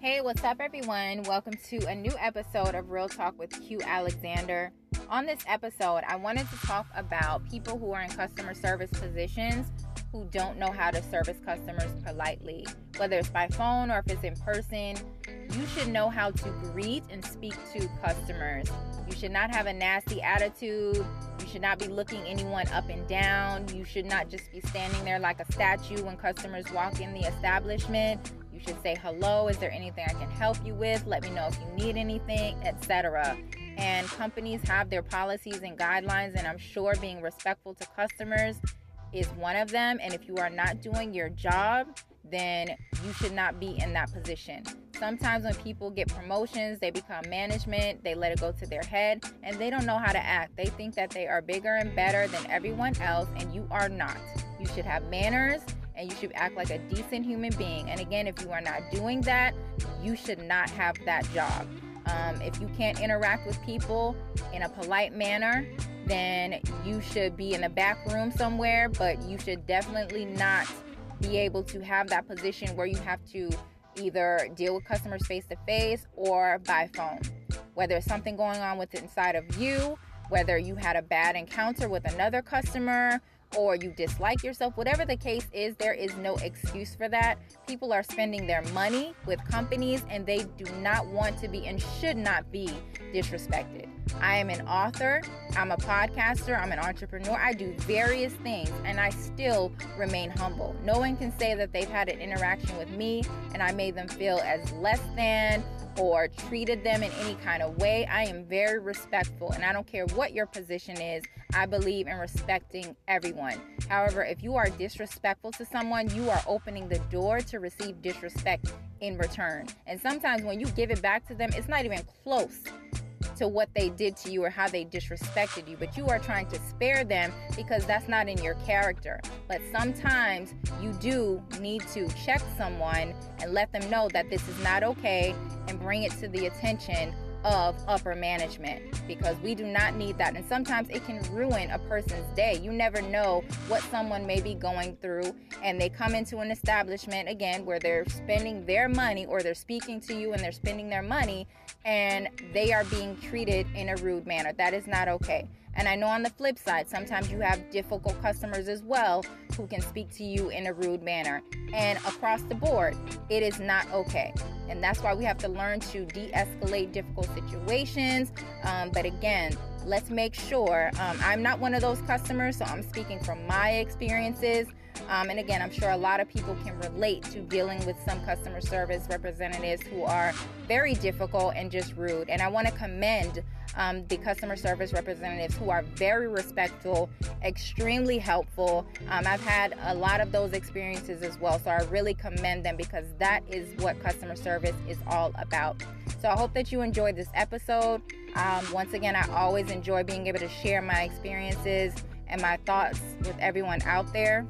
Hey, what's up, everyone? Welcome to a new episode of Real Talk with Q Alexander. On this episode, I wanted to talk about people who are in customer service positions who don't know how to service customers politely. Whether it's by phone or if it's in person, you should know how to greet and speak to customers. You should not have a nasty attitude. You should not be looking anyone up and down. You should not just be standing there like a statue when customers walk in the establishment. You should say, hello, is there anything I can help you with? Let me know if you need anything, etc. And companies have their policies and guidelines, and I'm sure being respectful to customers is one of them. And if you are not doing your job, then you should not be in that position. Sometimes when people get promotions, they become management, they let it go to their head, and they don't know how to act. They think that they are bigger and better than everyone else, and you are not. You should have manners, and you should act like a decent human being. And again, if you are not doing that, you should not have that job. If you can't interact with people in a polite manner, then you should be in a back room somewhere, but you should definitely not be able to have that position where you have to either deal with customers face to face or by phone. Whether it's something going on with inside of you, whether you had a bad encounter with another customer, or you dislike yourself, whatever the case is, there is no excuse for that. People are spending their money with companies and they do not want to be and should not be disrespected. I am an author, I'm a podcaster, I'm an entrepreneur. I do various things and I still remain humble. No one can say that they've had an interaction with me and I made them feel as less than or treated them in any kind of way. I am very respectful and I don't care what your position is. I believe in respecting everyone. However, if you are disrespectful to someone, you are opening the door to receive disrespect in return. And sometimes when you give it back to them, it's not even close to what they did to you or how they disrespected you, but you are trying to spare them because that's not in your character. But sometimes you do need to check someone and let them know that this is not okay and bring it to the attention of upper management, because we do not need that. And sometimes it can ruin a person's day. You never know what someone may be going through, and they come into an establishment again where they're spending their money, or they're speaking to you and they're spending their money, and they are being treated in a rude manner. That is not okay. And I know on the flip side, sometimes you have difficult customers as well who can speak to you in a rude manner. And across the board, it is not okay. And that's why we have to learn to de-escalate difficult situations. But again, let's make sure, I'm not one of those customers, so I'm speaking from my experiences. And again, I'm sure a lot of people can relate to dealing with some customer service representatives who are very difficult and just rude. And I want to commend the customer service representatives who are very respectful, extremely helpful. I've had a lot of those experiences as well, so I really commend them because that is what customer service is all about. So I hope that you enjoyed this episode. Once again, I always enjoy being able to share my experiences and my thoughts with everyone out there.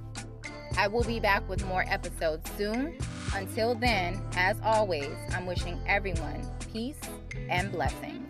I will be back with more episodes soon. Until then, as always, I'm wishing everyone peace and blessings.